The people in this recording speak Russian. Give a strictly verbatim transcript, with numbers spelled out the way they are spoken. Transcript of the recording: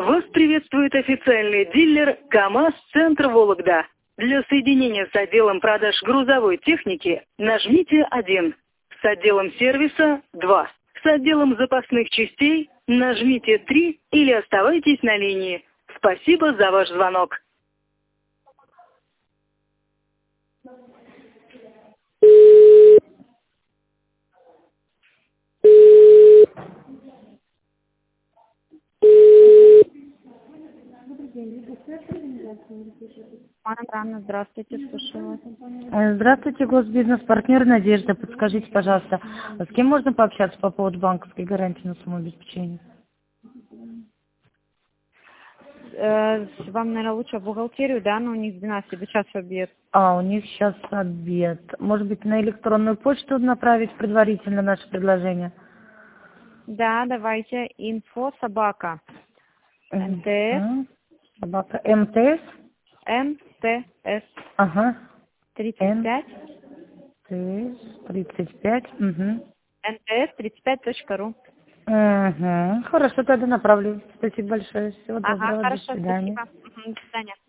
Вас приветствует официальный дилер КамАЗ-центр Вологда. Для соединения с отделом продаж грузовой техники нажмите один. С отделом сервиса два. С отделом запасных частей нажмите три или оставайтесь на линии. Спасибо за ваш звонок. Анна, здравствуйте, слушаю вас. Здравствуйте, госбизнес-партнер Надежда. Подскажите, пожалуйста, а с кем можно пообщаться по поводу банковской гарантии на сумму обеспечения? Э, Вам, наверное, лучше в бухгалтерию, да? Но у них с двенадцати до часа обед. А, у них сейчас обед. Может быть, на электронную почту направить предварительно наше предложение? Да, давайте. Инфо собака. МТС. Мгм. Собака. МТС? МТС. Ага. тридцать пять. МТС тридцать пять. Угу. МТС тридцать пять точка ру. Угу. Хорошо, тогда направлю. Спасибо большое. Всего Ага, доброго. До хорошо, свидания. спасибо. Мгм, до свидания.